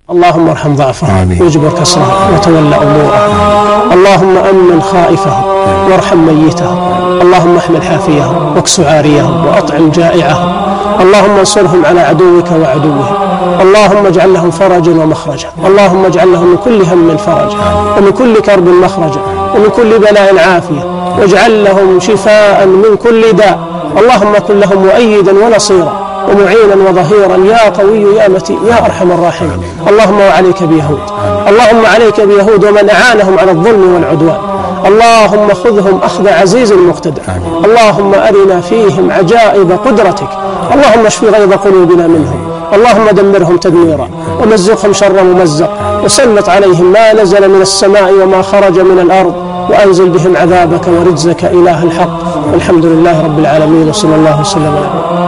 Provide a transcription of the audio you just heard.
اللهم ارحم ضعفهم واجبر كسرهم وتولى أمورهم. اللهم أمن خائفهم وارحم ميتهم. اللهم احمل حافيهم واكس عاريهم وأطعم جائعهم. اللهم انصرهم على عدوك وعدوهم. اللهم اجعل لهم فرجا ومخرجا. اللهم اجعل لهم من كل هم فرجا ومن كل كرب مخرجا ومن كل بلاء عافية، واجعل لهم شفاء من كل داء. اللهم كن لهم مؤيدا ونصيرا ومعينا وظهيرا يا قوي يا متين يا أرحم الراحمين. اللهم وعليك بيهود، اللهم عليك بيهود ومن أعانهم على الظلم والعدوان. اللهم خذهم أخذ عزيز مقتدر. اللهم أرنا فيهم عجائب قدرتك. اللهم اشف غيظ قلوبنا منهم. اللهم دمرهم تدميرا ومزقهم شر ممزق، وسلط عليهم ما نزل من السماء وما خرج من الأرض، وأنزل بهم عذابك ورجزك إله الحق. والحمد لله رب العالمين، وصلى الله وسلم على